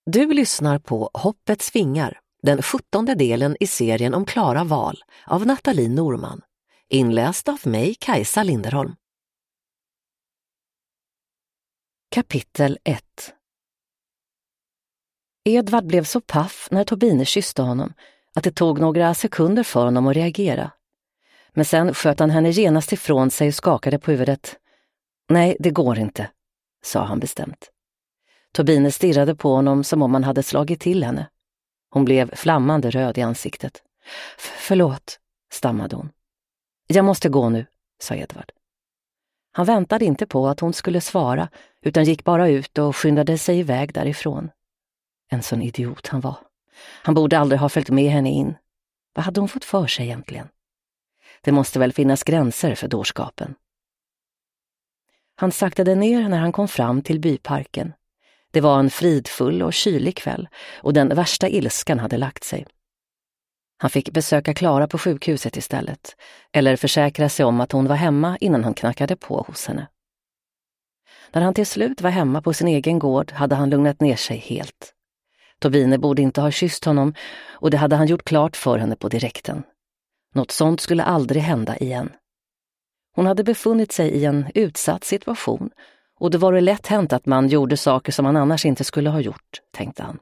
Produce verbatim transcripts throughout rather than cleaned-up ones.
Du lyssnar på Hoppets vingar, den sjuttonde delen i serien om Klara Wahl av Nathalie Norman. Inläst av mig, Kajsa Linderholm. Kapitel ett. Edvard blev så paff när Tobine kysste honom att det tog några sekunder för honom att reagera. Men sen sköt han henne genast ifrån sig och skakade på huvudet. Nej, det går inte, sa han bestämt. Tobine stirrade på honom som om han hade slagit till henne. Hon blev flammande röd i ansiktet. Förlåt, stammade hon. Jag måste gå nu, sa Edvard. Han väntade inte på att hon skulle svara utan gick bara ut och skyndade sig iväg därifrån. En sån idiot han var. Han borde aldrig ha följt med henne in. Vad hade hon fått för sig egentligen? Det måste väl finnas gränser för dårskapen. Han saktade ner när han kom fram till byparken. Det var en fridfull och kylig kväll och den värsta ilskan hade lagt sig. Han fick besöka Klara på sjukhuset istället, eller försäkra sig om att hon var hemma innan han knackade på hos henne. När han till slut var hemma på sin egen gård hade han lugnat ner sig helt. Tobine borde inte ha kysst honom och det hade han gjort klart för henne på direkten. Något sånt skulle aldrig hända igen. Hon hade befunnit sig i en utsatt situation och det var lätt hänt att man gjorde saker som man annars inte skulle ha gjort, tänkte han.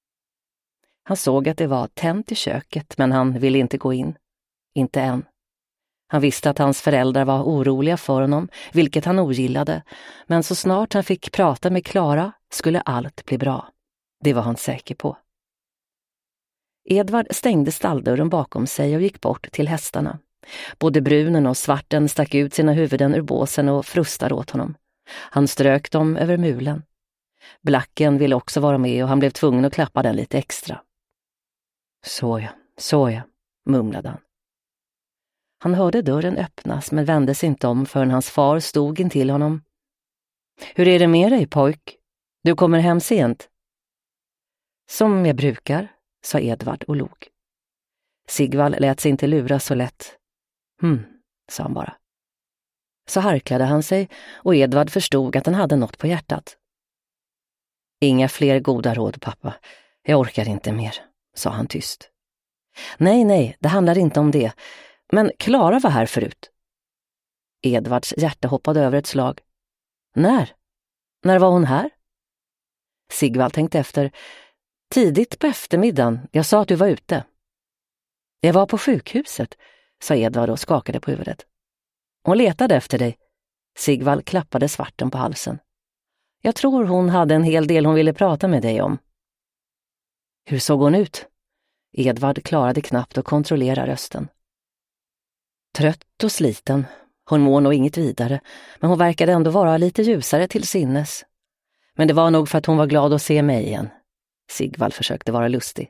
Han såg att det var tänt i köket men han ville inte gå in. Inte än. Han visste att hans föräldrar var oroliga för honom, vilket han ogillade, men så snart han fick prata med Klara skulle allt bli bra. Det var han säker på. Edvard stängde stalldörren bakom sig och gick bort till hästarna. Både brunen och svarten stack ut sina huvuden ur båsen och frustade åt honom. Han strök dem över mulen. Blacken ville också vara med och han blev tvungen att klappa den lite extra. Såja, såja, mumlade han. Han hörde dörren öppnas men vände sig inte om förrän hans far stod intill honom. Hur är det med dig, pojk? Du kommer hem sent. Som jag brukar, sa Edvard och log. Sigvall lät sig inte lura så lätt. Hm, sa han bara. Så harklade han sig och Edvard förstod att han hade något på hjärtat. Inga fler goda råd, pappa. Jag orkar inte mer, sa han tyst. Nej, nej, det handlar inte om det. Men Klara var här förut. Edvards hjärta hoppade över ett slag. När? När var hon här? Sigvall tänkte efter. Tidigt på eftermiddagen. Jag sa att du var ute. Jag var på sjukhuset, sa Edvard och skakade på huvudet. Hon letade efter dig. Sigvall klappade svarten på halsen. Jag tror hon hade en hel del hon ville prata med dig om. Hur såg hon ut? Edvard klarade knappt att kontrollera rösten. Trött och sliten. Hon mår nog inget vidare, men hon verkade ändå vara lite ljusare till sinnes. Men det var nog för att hon var glad att se mig igen. Sigvall försökte vara lustig.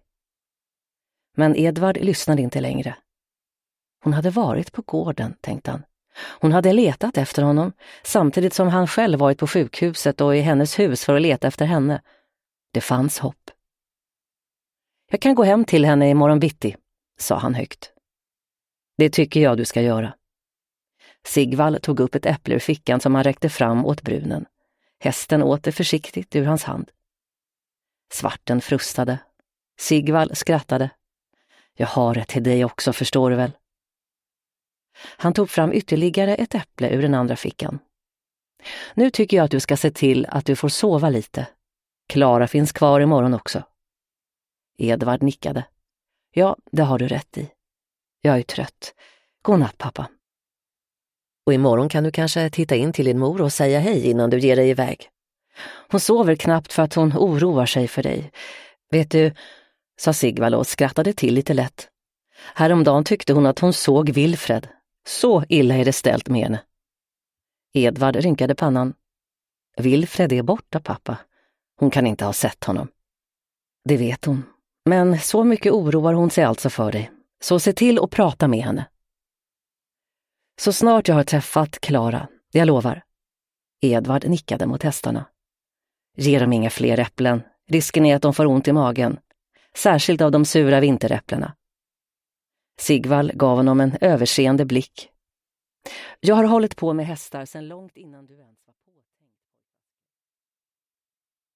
Men Edvard lyssnade inte längre. Hon hade varit på gården, tänkte han. Hon hade letat efter honom, samtidigt som han själv varit på sjukhuset och i hennes hus för att leta efter henne. Det fanns hopp. Jag kan gå hem till henne imorgon bitti, sa han högt. Det tycker jag du ska göra. Sigvall tog upp ett äpple ur fickan som han räckte fram åt brunen. Hästen åt det försiktigt ur hans hand. Svarten frustade. Sigvall skrattade. Jag har det till dig också, förstår du väl? Han tog fram ytterligare ett äpple ur den andra fickan. Nu tycker jag att du ska se till att du får sova lite. Klara finns kvar imorgon också. Edvard nickade. Ja, det har du rätt i. Jag är trött. God natt, pappa. Och imorgon kan du kanske titta in till din mor och säga hej innan du ger dig iväg. Hon sover knappt för att hon oroar sig för dig. Vet du, sa Sigvall och skrattade till lite lätt. Häromdagen tyckte hon att hon såg Wilfred. Så illa är det ställt med henne. Edvard rynkade pannan. Wilfred är borta, pappa. Hon kan inte ha sett honom. Det vet hon. Men så mycket oroar hon sig alltså för dig. Så se till att prata med henne. Så snart jag har träffat Klara, jag lovar. Edvard nickade mot hästarna. Ge dem inga fler äpplen. Risken är att de får ont i magen. Särskilt av de sura vinteräpplena. Sigvall gav honom en överseende blick. Jag har hållit på med hästar sedan långt innan du ens var